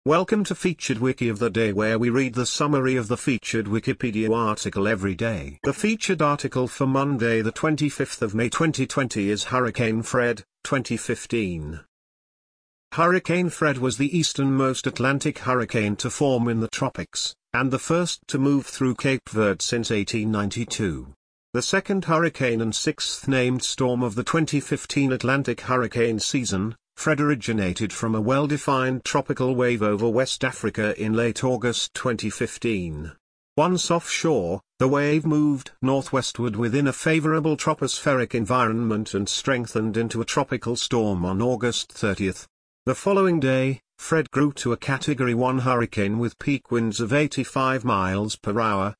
Welcome to Featured Wiki of the Day, where we read the summary of the featured Wikipedia article every day. The featured article for Monday the 25th of May 2020 is Hurricane Fred, 2015. Hurricane Fred was the easternmost Atlantic hurricane to form in the tropics, and the first to move through Cape Verde since 1892. The second hurricane and sixth named storm of the 2015 Atlantic hurricane season, Fred originated from a well-defined tropical wave over West Africa in late August 2015. Once offshore, the wave moved northwestward within a favorable tropospheric environment and strengthened into a tropical storm on August 30. The following day, Fred grew to a Category 1 hurricane with peak winds of 85 miles per hour,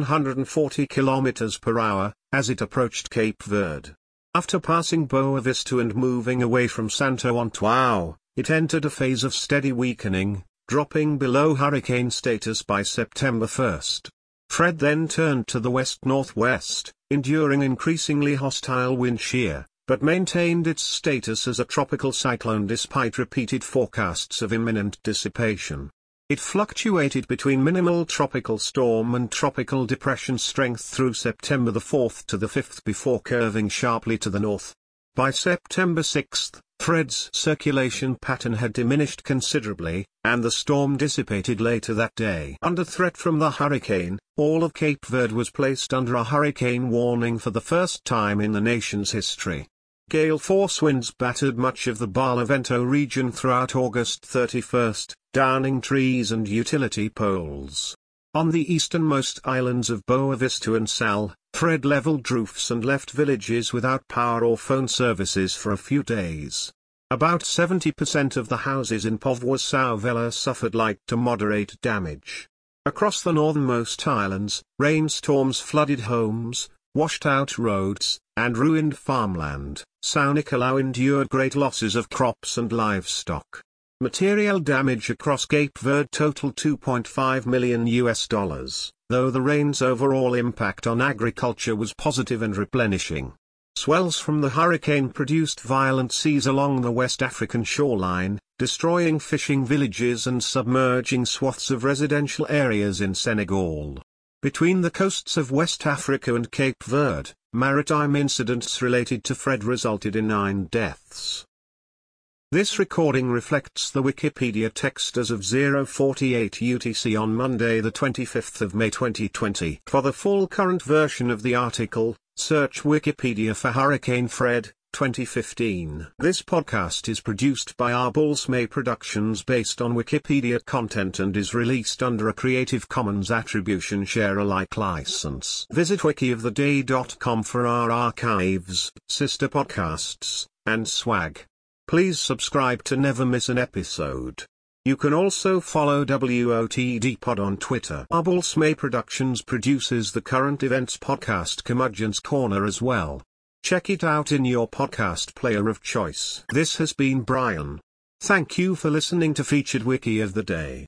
140 kilometers per hour, as it approached Cape Verde. After passing Boa Vista and moving away from Santo Antão, it entered a phase of steady weakening, dropping below hurricane status by September 1. Fred then turned to the west-northwest, enduring increasingly hostile wind shear, but maintained its status as a tropical cyclone despite repeated forecasts of imminent dissipation. It fluctuated between minimal tropical storm and tropical depression strength through September 4 to 5 before curving sharply to the north. By September 6, Fred's circulation pattern had diminished considerably, and the storm dissipated later that day. Under threat from the hurricane, all of Cape Verde was placed under a hurricane warning for the first time in the nation's history. Gale force winds battered much of the Barlavento region throughout August 31, downing trees and utility poles. On the easternmost islands of Boa Vista and Sal, Fred leveled roofs and left villages without power or phone services for a few days. About 70% of the houses in Povoa São Velho suffered light to moderate damage. Across the northernmost islands, rainstorms flooded homes, washed out roads, and ruined farmland. São Nicolau endured great losses of crops and livestock. Material damage across Cape Verde totaled $2.5 million, though the rain's overall impact on agriculture was positive and replenishing. Swells from the hurricane produced violent seas along the West African shoreline, destroying fishing villages and submerging swaths of residential areas in Senegal. Between the coasts of West Africa and Cape Verde, maritime incidents related to Fred resulted in 9 deaths. This recording reflects the Wikipedia text as of 0:48 UTC on Monday the 25th of May 2020. For the full current version of the article, search Wikipedia for Hurricane Fred, 2015. This podcast is produced by Arbals May Productions based on Wikipedia content and is released under a Creative Commons Attribution Share Alike license. Visit wikioftheday.com for our archives, sister podcasts, and swag. Please subscribe to never miss an episode. You can also follow WOTD Pod on Twitter. Arbals May Productions produces the current events podcast Curmudgeon's Corner as well. Check it out in your podcast player of choice. This has been Brian. Thank you for listening to Featured Wiki of the Day.